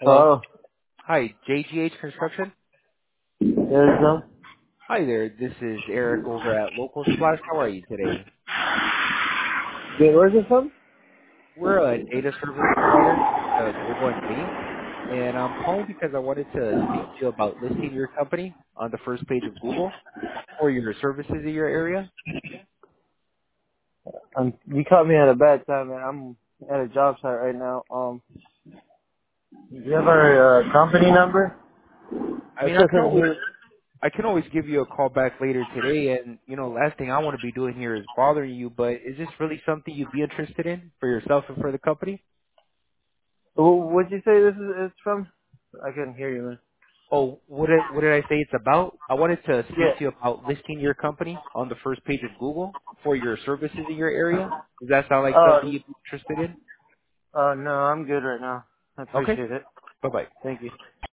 Hello. Hello. Hi, JGH Construction. There's some. Hi there. This is Eric over at Local Splash. How are you today? Wait, where's this from? We're a data service provider with a global entity, and I'm calling because I wanted to speak to you about listing your company on the first page of Google for your services in your area. You caught me at a bad time, man. I'm at a job site right now. Do you have our company number? I I mean, still couldn't hear. I can always give you a call back later today, and last thing I want to be doing here is bothering you. But is this really something you'd be interested in for yourself and for the company? What'd you say this is it's from? I couldn't hear you, man. Oh, what did I say it's about? I wanted to speak to you Yeah. about listing your company on the first page of Google for your services in your area. Does that sound like something you'd be interested in? No, I'm good right now. I Okay. appreciate it. Bye-bye. Thank you.